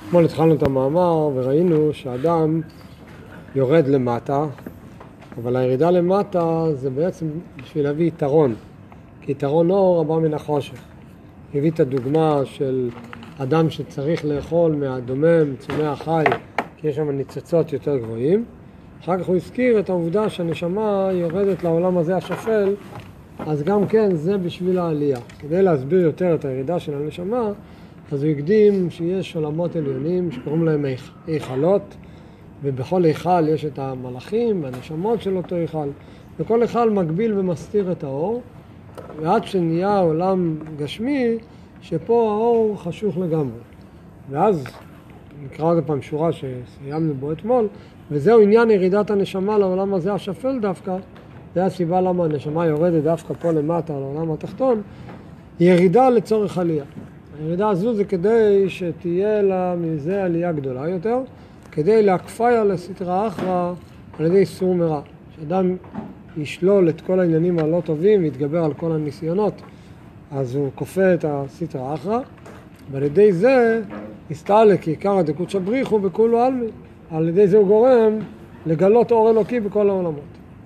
אתמול התחלנו את המאמר וראינו שאדם יורד למטה, אבל הירידה למטה זה בעצם בשביל להביא יתרון, כי יתרון אור הבא מן החושך. הביא את הדוגמה של אדם שצריך לאכול מהדומם, צומח חי, כי יש שם ניצוצות יותר גבוהים. אחר כך הוא הזכיר את העובדה שהנשמה יורדת לעולם הזה השפל, אז גם כן זה בשביל העלייה. כדי להסביר יותר את הירידה של הנשמה, אז הוא הקדים שיש עולמות עליונים שקוראים להם היכלות, ובכל היכל יש את המלאכים והנשמות של אותו היכל, וכל היכל מגביל ומסתיר את האור, ועד שנהיה עולם גשמי, שפה האור חשוך לגמרי. ואז נקרא עוד פעם שורה שסיימנו בו אתמול, וזהו עניין ירידת הנשמה לעולם הזה השפל דווקא. זה הסיבה למה הנשמה יורדת דווקא פה למטה לעולם התחתון, ירידה לצורך עלייה. הירידה הזו זה כדי שתהיה לה מזה עלייה גדולה יותר, כדי להקפיה לסטרא אחרא על ידי סור מרע. שאדם ישלול את כל העניינים הלא טובים ויתגבר על כל הניסיונות, אז הוא כופה את הסטרא אחרא, ועל ידי זה יסתעלק עיקר הדקות שבריחו בכולו עלמי. על ידי זה הוא גורם לגלות אור אלוקי בכל העולמות.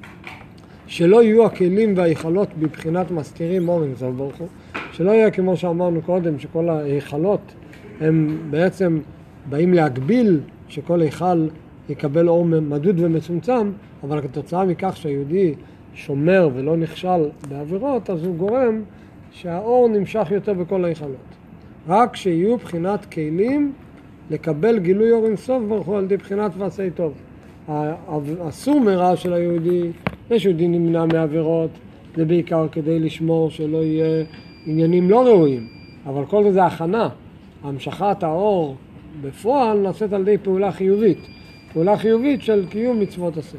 שלא יהיו הכלים וההיכלות בבחינת מסתירים אור אינסוף ברוך הוא, שלא יהיה כמו שאמרנו קודם, שכל ההיכלות הם בעצם באים להגביל שכל היכל יקבל אור מדוד ומצומצם, אבל כתוצאה מכך שהיהודי שומר ולא נכשל בעבירות, אז הוא גורם שהאור נמשך יותר בכל ההיכלות. רק שיהיו בחינת כלים לקבל גילוי אור אינסוף ברוך הוא על ידי בחינת ועשי טוב. הסור מרע של היהודי, שיהודי נמנע מעבירות, זה בעיקר כדי לשמור שלא יהיה עניינים לא ראויים, אבל כל זה הכנה. המשכת האור בפועל נעשית על ידי פעולה חיובית. פעולה חיובית של קיום מצוות עשה.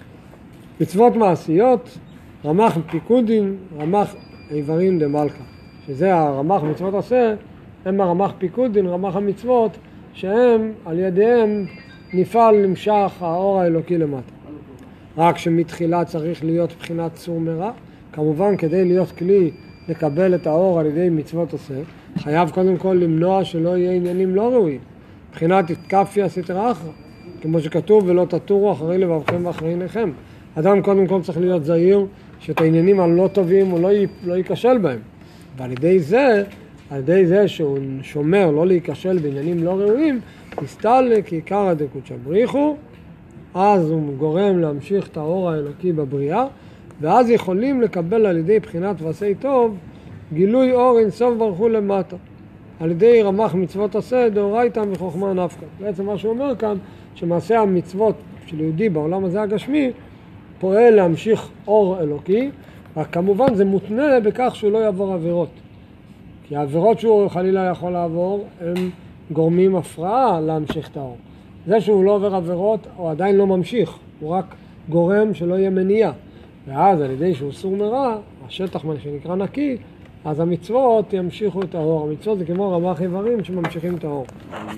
מצוות מעשיות, רמ"ח פיקודין, רמ"ח איברים דמלכה. שזה הרמ"ח מצוות עשה, הם הרמ"ח פיקודין, רמ"ח המצוות, שהם על ידיהם נפעל נמשך האור האלוקי למטה. רק שמתחילה צריך להיות בחינת סור מרע. כמובן כדי להיות כלי לקבל את האור על ידי מצוות עשה, חייב קודם כל למנוע שלא יהיה עניינים לא ראויים. בחינת התקפיה סטרא אחרא, כמו שכתוב ולא תטורו אחרי לבבכם ואחרי עיניכם. אדם קודם כל צריך להיות זהיר שאת העניינים הלא טובים הוא לא ייכשל בהם. ועל ידי זה שהוא שומר לא להיכשל בעניינים לא ראויים, יסתעלק עיקר הדקות שבריחו, אז הוא גורם להמשיך את האור האלוקי בבריאה, ואז יכולים לקבל על ידי בחינת ועשי טוב גילוי אור אינסוף ברוך הוא למטה. על ידי רמ"ח מצוות עשה דאורייתא מחוכמה נפקא. בעצם מה שהוא אומר כאן, שמעשה המצוות של יהודי בעולם הזה הגשמי פועל להמשיך אור אלוקי, רק כמובן זה מותנה בכך שהוא לא יעבור עבירות. כי העבירות שהוא חלילה יכול לעבור הם גורמים הפרעה להמשיך את האור. זה שהוא לא עובר עבירות הוא עדיין לא ממשיך, הוא רק גורם שלא יהיה מניע. ואז על ידי שהוא סור מרע, השטח שנקרא נקי, אז המצוות ימשיכו את האור. המצוות זה כמו רמ"ח איברים שממשיכים את האור.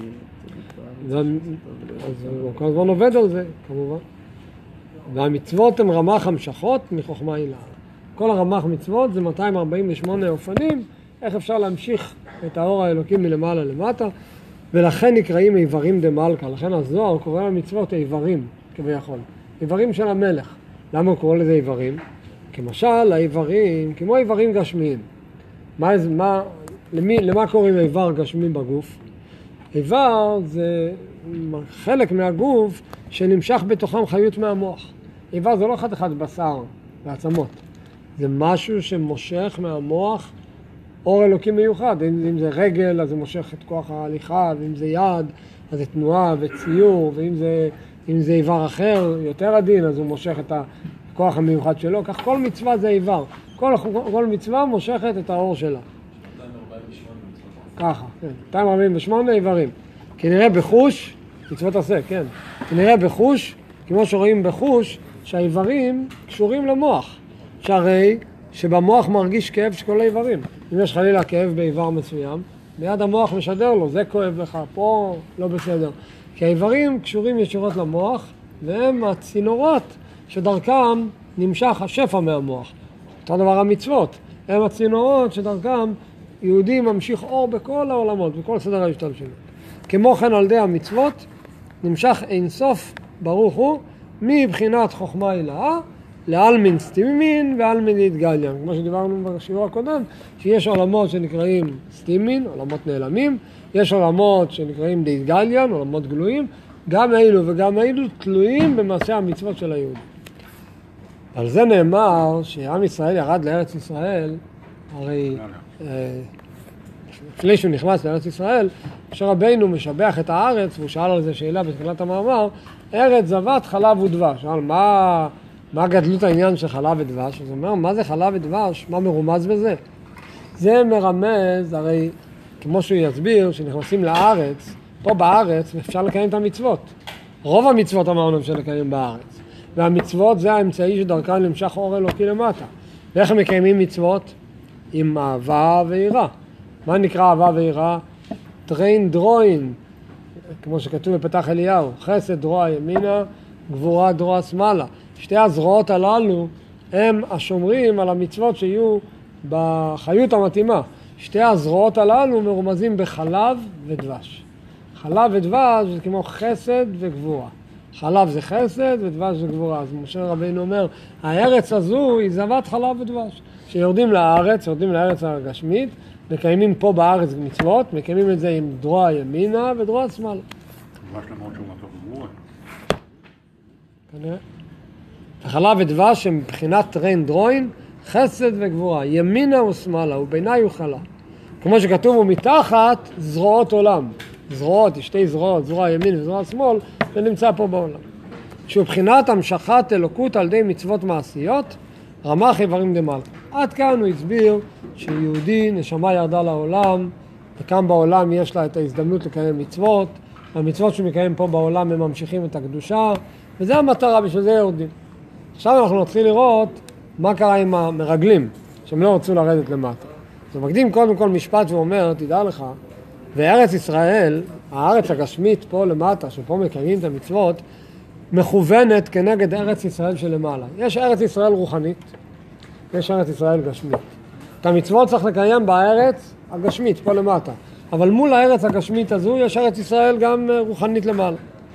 אז הוא כל הזמן עובד על זה, כמובן. והמצוות הן רמ"ח המשכות מחוכמה הילה. כל הרמ"ח מצוות זה 248 אופנים, איך אפשר להמשיך את האור האלוקי מלמעלה למטה, ולכן נקראים איברים דמלכה. לכן הזוהר קורא למצוות איברים, כביכול. איברים של המלך. למה הוא קורא לזה איברים? כמשל, האיברים, כמו איברים גשמיים. למה קוראים איבר גשמי בגוף? איבר זה חלק מהגוף שנמשך בתוכם חיות מהמוח. איבר זה לא אחד בשר ועצמות. זה משהו שמושך מהמוח אור אלוקי מיוחד. אם זה רגל, אז זה מושך את כוח ההליכה, ואם זה יד, אז זה תנועה וציור, ואם זה איבר אחר, יותר עדין, אז הוא מושך את הכוח המיוחד שלו. כך כל מצווה זה איבר. כל מצווה מושכת את האור שלה. 248 מצוות. ככה, כן. 248 איברים. כנראה בחוש, מצוות עשה, כן. כנראה בחוש, כמו שרואים בחוש, שהאיברים קשורים למוח. שהרי שבמוח מרגיש כאב של כל האיברים. אם יש חלילה כאב באיבר מסוים, מיד המוח משדר לו, זה כואב לך, פה לא בסדר. כי האיברים קשורים ישירות למוח, והם הצינורות שדרכם נמשך השפע מהמוח. אותו דבר המצוות, הם הצינורות שדרכם יהודי ממשיך אור בכל העולמות, בכל סדר ההשתלשלות. כמו כן על ידי המצוות נמשך אינסוף ברוך הוא מבחינת חוכמה הילאה לעלמין סתימין ועלמין להתגליין. כמו שדיברנו בשיעור הקודם, שיש עולמות שנקראים סתימין, עולמות נעלמים, יש עולמות שנקראים להתגליין, עולמות גלויים, גם אלו וגם אלו תלויים במעשה המצוות של היהודים. על זה נאמר שעם ישראל ירד לארץ ישראל, הרי לפני שהוא נכנס לארץ ישראל, כשרבינו משבח את הארץ, והוא שאל על זה שאלה בתחילת המאמר, ארץ זבת חלב ודבש. שאל מה גדלות העניין של חלב ודבש? אז הוא אומר, מה זה חלב ודבש? מה מרומז בזה? זה מרמז, הרי כמו שהוא יסביר, שנכנסים לארץ, פה בארץ אפשר לקיים את המצוות. רוב המצוות אמרנו אפשר לקיים בארץ. והמצוות זה האמצעי שדרכן למשך אור אלוקי למטה. ואיך הם מקיימים מצוות? עם אהבה ויראה. מה נקרא אהבה ויראה? טריין דרוין, כמו שכתוב בפתח אליהו, חסד דרוע ימינה, גבורה דרוע שמאלה. שתי הזרועות הללו הם השומרים על המצוות שיהיו בחיות המתאימה. שתי הזרועות הללו מרומזים בחלב ודבש. חלב ודבש זה כמו חסד וגבורה. חלב זה חסד ודבש זה גבורה. אז משה רבינו אומר, הארץ הזו היא זבת חלב ודבש. שיורדים לארץ, יורדים לארץ הגשמית, מקיימים פה בארץ מצוות, מקיימים את זה עם דרוע ימינה ודרוע שמאלה. דבש למרות שהוא מתוך גבורה. כנראה. החלב ודבש הם מבחינת ריין דרוין, חסד וגבורה, ימינה ושמאלה, וביני וחלה. כמו שכתוב, הוא מתחת זרועות עולם. זרועות, שתי זרועות, זרוע ימין וזרוע שמאל, זה נמצא פה בעולם. שהוא מבחינת המשכת אלוקות על ידי מצוות מעשיות, רמ"ח איברים דמלכה. עד כאן הוא הסביר שיהודי נשמה ירדה לעולם, וכאן בעולם יש לה את ההזדמנות לקיים מצוות, המצוות שהוא מקיים פה בעולם הם ממשיכים את הקדושה, וזה המטרה, בשביל זה יורדים. עכשיו אנחנו נתחיל לראות מה קרה עם המרגלים, שהם לא רצו לרדת למטה. אז הוא מקדים קודם כל משפט ואומר, תדע לך, וארץ ישראל, הארץ הגשמית פה למטה, שפה מקיימים את המצוות, מכוונת כנגד ארץ ישראל שלמעלה. יש ארץ ישראל רוחנית, יש ארץ ישראל גשמית. את המצוות צריך לקיים בארץ הגשמית, פה למטה. אבל מול הארץ הגשמית הזו יש ארץ ישראל גם רוחנית למעלה.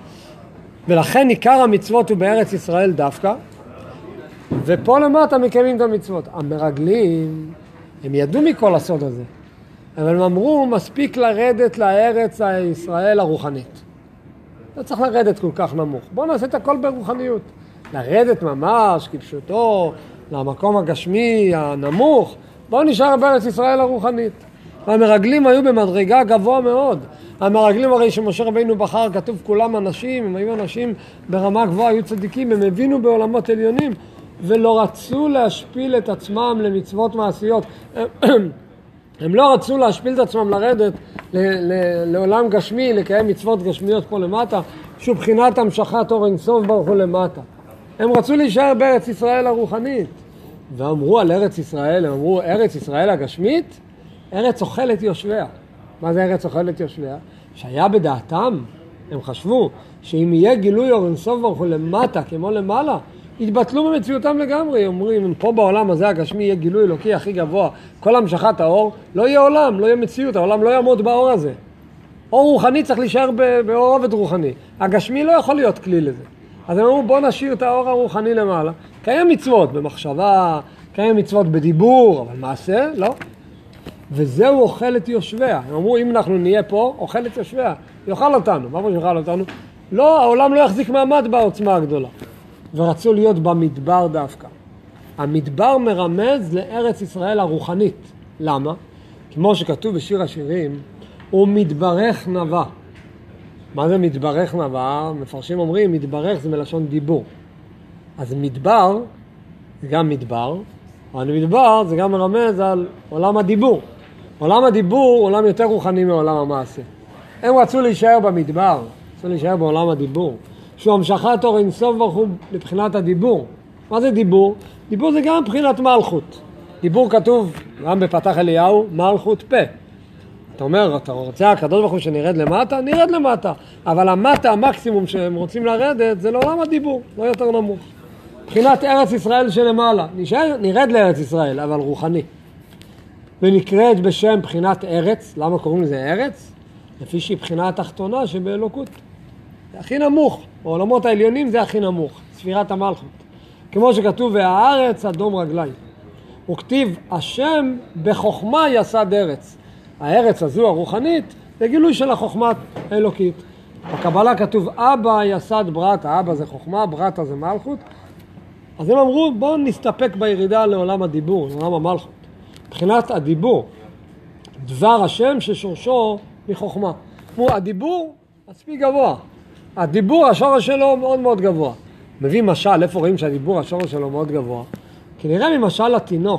ולכן עיקר המצוות הוא בארץ ישראל דווקא, ופה למטה מקיימים את המצוות. המרגלים, הם ידעו מכל הסוד הזה, אבל הם אמרו, מספיק לרדת לארץ הישראל הרוחנית. לא צריך לרדת כל כך נמוך. בואו נעשה את הכל ברוחניות. לרדת ממש, כפשוטו, למקום הגשמי הנמוך, בואו נשאר בארץ ישראל הרוחנית. המרגלים היו במדרגה גבוה מאוד. המרגלים הרי שמשה רבינו בחר, כתוב כולם אנשים, הם היו אנשים ברמה גבוהה, היו צדיקים, הם הבינו בעולמות עליונים, ולא רצו להשפיל את עצמם למצוות מעשיות. הם לא רצו להשפיל את עצמם לרדת לעולם גשמי, לקיים מצוות גשמיות פה למטה, שהוא בחינת המשכת אור אינסוף ברוך הוא למטה. הם רצו להישאר בארץ ישראל הרוחנית. ואמרו על ארץ ישראל, הם אמרו, ארץ ישראל הגשמית, ארץ אוכלת יושביה. מה זה ארץ אוכלת יושביה? שהיה בדעתם, הם חשבו, שאם יהיה גילוי אור אינסוף ברוך הוא למטה כמו למעלה, התבטלו במציאותם לגמרי. אומרים, אם פה בעולם הזה הגשמי יהיה גילוי אלוקי הכי גבוה, כל המשכת האור, לא יהיה עולם, לא יהיה מציאות, העולם לא יעמוד באור הזה. אור רוחני צריך להישאר באור עובד רוחני. הגשמי לא יכול להיות כלי לזה. אז הם אמרו, בוא נשאיר את האור הרוחני למעלה. קיים מצוות במחשבה, קיים מצוות בדיבור, אבל מעשה, לא. וזהו אוכל את יושביה. הם אמרו, אם אנחנו נהיה פה, אוכל את יושביה. יאכל אותנו. מה שיאכל אותנו? לא, העולם לא יחזיק מעמד בעוצמה הגדולה. ורצו להיות במדבר דווקא. המדבר מרמז לארץ ישראל הרוחנית. למה? כמו שכתוב בשיר השירים, הוא מתברך נבא. מה זה מתברך נבא? מפרשים אומרים, מתברך זה מלשון דיבור. אז מדבר זה גם מדבר, אבל מדבר זה גם מרמז על עולם הדיבור. עולם הדיבור הוא עולם יותר רוחני מעולם המעשה. הם רצו להישאר במדבר, רצו להישאר בעולם הדיבור. שהוא המשכת אור אינסוף ברוך הוא לבחינת הדיבור. מה זה דיבור? דיבור זה גם מבחינת מלכות. דיבור כתוב גם בפתח אליהו, מלכות פה. אתה אומר, אתה רוצה הקדוש ברוך הוא שנרד למטה? נרד למטה. אבל המטה, המקסימום שהם רוצים לרדת, זה לעולם הדיבור, לא יותר נמוך. מבחינת ארץ ישראל שלמעלה. נרד לארץ ישראל, אבל רוחני. ונקראת בשם מבחינת ארץ. למה קוראים לזה ארץ? לפי שהיא בחינה התחתונה שבאלוקות. זה הכי נמוך, בעולמות העליונים זה הכי נמוך, ספירת המלכות. כמו שכתוב, והארץ אדום רגלי. הוא כתיב, השם בחוכמה יסד ארץ. הארץ הזו הרוחנית זה גילוי של החוכמה האלוקית. בקבלה כתוב, אבא יסד ברטה, אבא זה חוכמה, ברטה זה מלכות. אז הם אמרו, בואו נסתפק בירידה לעולם הדיבור, לעולם המלכות. מבחינת הדיבור, דבר השם ששורשו מחוכמה. כמו הדיבור, מספיק גבוה. הדיבור, השורש שלו מאוד מאוד גבוה. מביא משל, איפה רואים שהדיבור, השורש שלו מאוד גבוה? כי נראה ממשל לתינוק.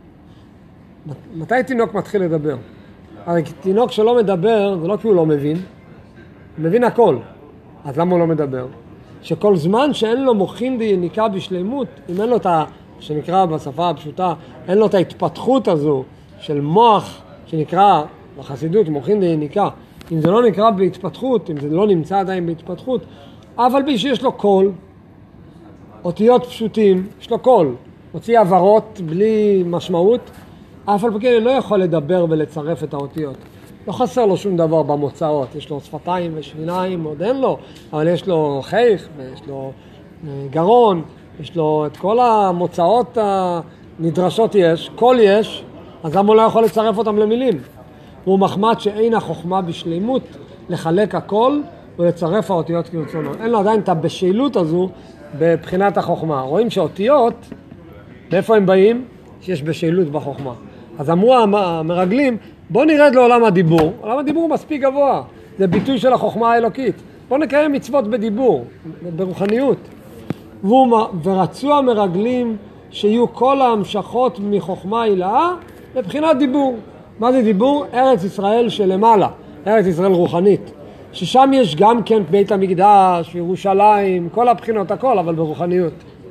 מתי תינוק מתחיל לדבר? הרי תינוק שלא מדבר, זה לא כי הוא לא מבין, הוא מבין הכל. אז למה הוא לא מדבר? שכל זמן שאין לו מוחין דיניקה בשלימות, אם אין לו את שנקרא בשפה הפשוטה, אין לו את ההתפתחות הזו של מוח שנקרא בחסידות מוחין דיניקה, אם זה לא נקרא בהתפתחות, אם זה לא נמצא עדיין בהתפתחות, אבל בי שיש לו קול, אותיות פשוטים, יש לו קול, מוציא עברות בלי משמעות, אף על פי כן לא יכול לדבר ולצרף את האותיות. לא חסר לו שום דבר במוצאות, יש לו שפתיים ושיניים, עוד אין לו, אבל יש לו חייך, ויש לו גרון, יש לו את כל המוצאות הנדרשות יש, קול יש, אז למה הוא לא יכול לצרף אותם למילים? הוא מחמד שאין החוכמה בשלימות לחלק הכל ולצרף האותיות כרצונו. אין לו עדיין את הבשילות הזו בבחינת החוכמה. רואים שאותיות, מאיפה הם באים? שיש בשילות בחוכמה. אז אמרו המרגלים, בוא נרד לעולם הדיבור. עולם הדיבור מספיק גבוה. זה ביטוי של החוכמה האלוקית. בוא נקיים מצוות בדיבור, ברוחניות. ורצו המרגלים שיהיו כל ההמשכות מחוכמה הילאה לבחינת דיבור. מה זה דיבור? ארץ ישראל שלמעלה, ארץ ישראל רוחנית. ששם יש גם כן בית המקדש, ירושלים, כל הבחינות, הכל, אבל ברוחניות.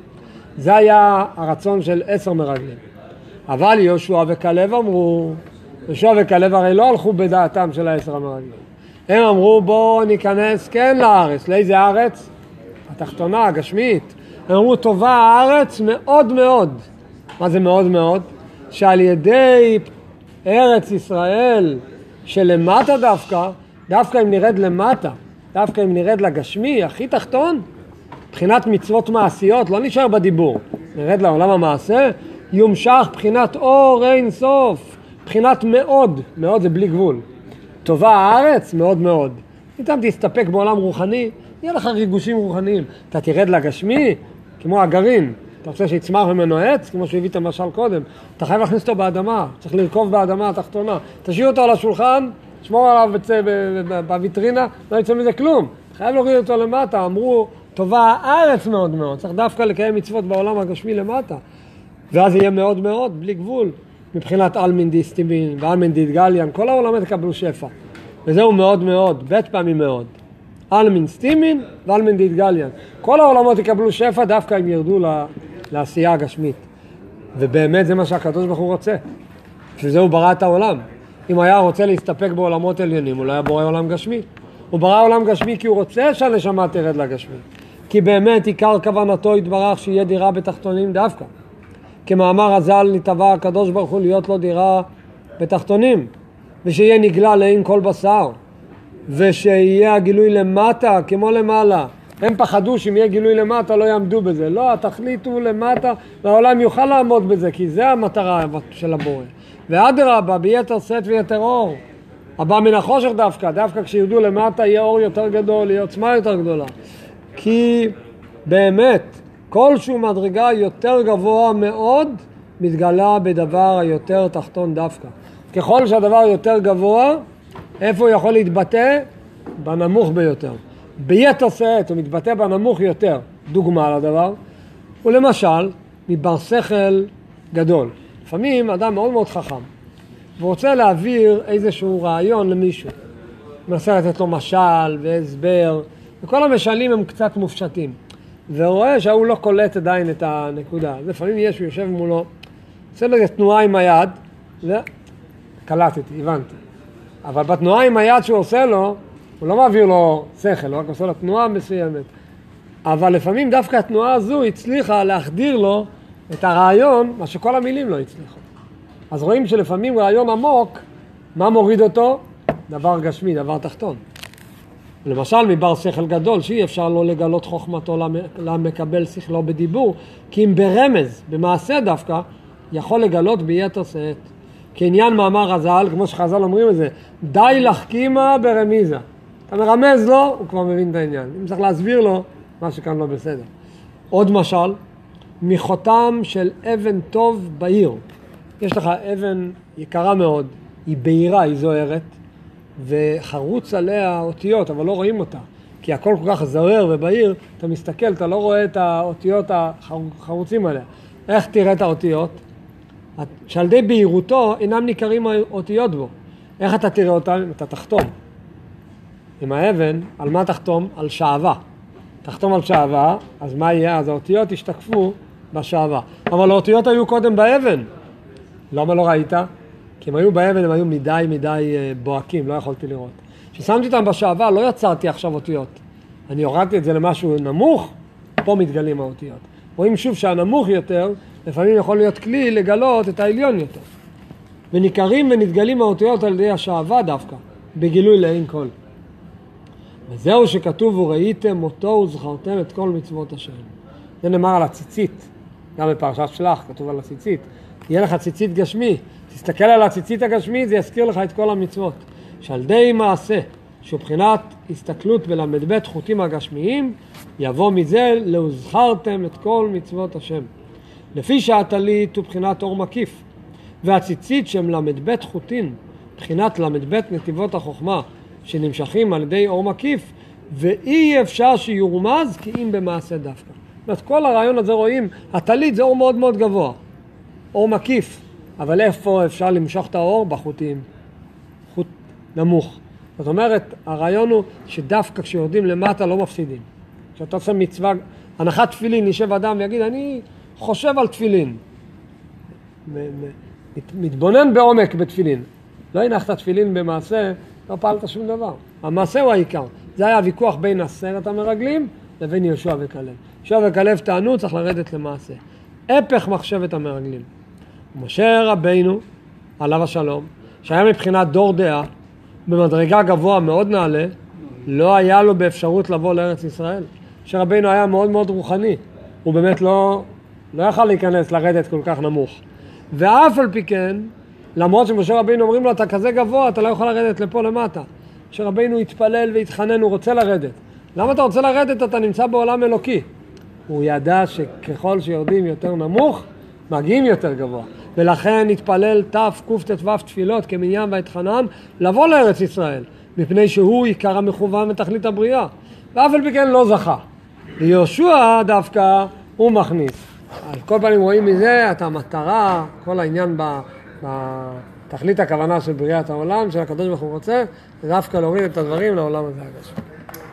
זה היה הרצון של 10 מרגלים. אבל יהושע וכלב אמרו, יהושע וכלב הרי לא הלכו בדעתם של 10 המרגלים. הם אמרו בואו ניכנס כן לארץ. לאיזה ארץ? התחתונה, הגשמית. הם אמרו טובה הארץ מאוד מאוד. מה זה מאוד מאוד? שעל ידי ארץ ישראל שלמטה דווקא אם נרד למטה, דווקא אם נרד לגשמי, הכי תחתון, בחינת מצוות מעשיות, לא נשאר בדיבור, נרד לעולם המעשה, יומשך בחינת אור אין סוף, בחינת מאוד, מאוד זה בלי גבול. טובה הארץ, מאוד מאוד. אם תסתפק בעולם רוחני, יהיה לך ריגושים רוחניים. אתה תרד לגשמי, כמו הגרעין, אתה רוצה שיצמח ממנו עץ, כמו שהביא את המשל קודם, אתה חייב להכניס אותו באדמה, צריך לרכוב באדמה התחתונה, תשאיר אותו על השולחן, שמור עליו בוויטרינה, לא יצא מזה כלום, חייב להוריד אותו למטה. אמרו, טובה הארץ מאוד מאוד, צריך דווקא לקיים מצוות בעולם הגשמי למטה, ואז יהיה מאוד מאוד, בלי גבול, מבחינת אלמין דיסטיבין ואלמין דיתגליין, כל העולמות יקבלו שפע, וזהו מאוד מאוד, בית פעמים מאוד. אלמין סטימין ואלמין דיתגליין, כל העולמות יקבלו שפע דווקא אם ירדו לעשייה הגשמית. ובאמת זה מה שהקדוש ברוך הוא רוצה, שזה הוא ברא את העולם. אם היה רוצה להסתפק בעולמות עליונים, הוא לא היה בורא עולם גשמי. הוא ברא עולם גשמי כי הוא רוצה שהנשמה תרד לגשמי. כי באמת עיקר כוונתו יתברך שיהיה דירה בתחתונים דווקא. כמאמר הזל נתבע הקדוש ברוך הוא להיות לו דירה בתחתונים, ושיהיה נגלה לעין כל בשר, ושיהיה הגילוי למטה כמו למעלה. הם פחדו שאם יהיה גילוי למטה לא יעמדו בזה. לא, התכלית הוא למטה, והעולם יוכל לעמוד בזה, כי זה המטרה של הבורא. ואדרבה, ביתר שאת ויתר אור. הבא מן החושך דווקא כשירדו למטה יהיה אור יותר גדול, יהיה עוצמה יותר גדולה. כי באמת, כלשהו מדרגה יותר גבוה מאוד, מתגלה בדבר היותר תחתון דווקא. ככל שהדבר יותר גבוה, איפה הוא יכול להתבטא? בנמוך ביותר. ביתר שאת הוא מתבטא בנמוך יותר. דוגמה לדבר, ולמשל, מבר שכל גדול. לפעמים אדם מאוד מאוד חכם, ורוצה להעביר איזשהו רעיון למישהו. מנסה לתת לו משל והסבר, וכל המשלים הם קצת מופשטים. ורואה שהוא לא קולט עדיין את הנקודה. לפעמים יש, הוא יושב מולו, עושה לו תנועה עם היד, וקלטתי, הבנתי. אבל בתנועה עם היד שהוא עושה לו, הוא לא מעביר לו שכל, הוא רק עושה לו תנועה מסוימת. אבל לפעמים דווקא התנועה הזו הצליחה להחדיר לו את הרעיון, מה שכל המילים לא הצליחו. אז רואים שלפעמים רעיון עמוק, מה מוריד אותו? דבר גשמי, דבר תחתון. למשל, מבר שכל גדול, שאי אפשר לא לגלות חוכמתו למקבל שכלו בדיבור, כי אם ברמז, במעשה דווקא, יכול לגלות ביתר שאת. כעניין מאמר חז"ל, כמו שחז"ל אומרים את זה, די לחכימה ברמיזה. אתה מרמז לו, הוא כבר מבין את העניין. אם צריך להסביר לו, מה שכאן לא בסדר. עוד משל, מחותם של אבן טוב בעיר. יש לך אבן יקרה מאוד, היא בהירה, היא זוהרת, וחרוץ עליה אותיות, אבל לא רואים אותה. כי הכל כל כך זוהר ובהיר, אתה מסתכל, אתה לא רואה את האותיות החרוצים עליה. איך תראה את האותיות? שעל די בהירותו אינם ניכרים האותיות בו. איך אתה תראה אותם? אתה תחתום. עם האבן, על מה תחתום? על שעבה. תחתום על שעבה, אז מה יהיה? אז האותיות ישתקפו בשעבה. אבל האותיות היו קודם באבן. למה לא ראית? כי הם היו באבן, הם היו מדי בוהקים, לא יכולתי לראות. כששמתי אותם בשעבה, לא יצרתי עכשיו אותיות. אני הורדתי את זה למשהו נמוך, פה מתגלים האותיות. רואים שוב שהנמוך יותר, לפעמים יכול להיות כלי לגלות את העליון יותר. וניכרים ונתגלים האותיות על ידי השעבה דווקא, בגילוי לעין כל. וזהו שכתוב, וראיתם אותו וזכרתם את כל מצוות השם. זה נאמר על הציצית, גם בפרשת שלח כתוב על הציצית. יהיה לך ציצית גשמי, תסתכל על הציצית הגשמי, זה יזכיר לך את כל המצוות. שעל די מעשה, שהוא בחינת הסתכלות בל"ב חוטים הגשמיים, יבוא מזה להוזכרתם את כל מצוות השם. לפי שהטלית הוא בחינת אור מקיף, והציצית שהם ל"ב חוטין, בחינת ל"ב נתיבות החוכמה, שנמשכים על ידי אור מקיף, ואי אפשר שיורמז כי אם במעשה דווקא. אז כל הרעיון הזה רואים, הטלית זה אור מאוד מאוד גבוה, אור מקיף, אבל איפה אפשר למשוך את האור? בחוטים, חוט נמוך. זאת אומרת, הרעיון הוא שדווקא כשיורדים למטה לא מפסידים. כשאתה עושה מצווה, הנחת תפילין, יישב אדם ויגיד, אני חושב על תפילין, מתבונן בעומק בתפילין. לא הנחת תפילין במעשה, לא פעלת שום דבר. המעשה הוא העיקר. זה היה הוויכוח בין 10 המרגלים לבין יהושע וכלב. יהושע וכלב טענו, צריך לרדת למעשה. הפך מחשבת המרגלים. משה רבינו, עליו השלום, שהיה מבחינת דור דעה, במדרגה גבוה מאוד נעלה, לא היה לו באפשרות לבוא לארץ ישראל. משה רבינו היה מאוד מאוד רוחני. הוא באמת לא יכל להיכנס לרדת כל כך נמוך. ואף על פי כן, למרות שמשה רבינו אומרים לו, אתה כזה גבוה, אתה לא יכול לרדת לפה למטה. משה רבינו התפלל והתחנן, הוא רוצה לרדת. למה אתה רוצה לרדת? אתה נמצא בעולם אלוקי. הוא ידע שככל שיורדים יותר נמוך, מגיעים יותר גבוה. ולכן התפלל תק"ו תפילות כמניין והתחנן לבוא לארץ ישראל, מפני שהוא עיקר המכוון ותכלית הבריאה. ואף על פי כן לא זכה. ויהושע דווקא הוא מכניס. על כל פעמים רואים מזה את המטרה, כל העניין בתכלית הכוונה של בריאת העולם, של הקדוש ברוך הוא רוצה, דווקא להוריד את הדברים לעולם הזה הגשמי.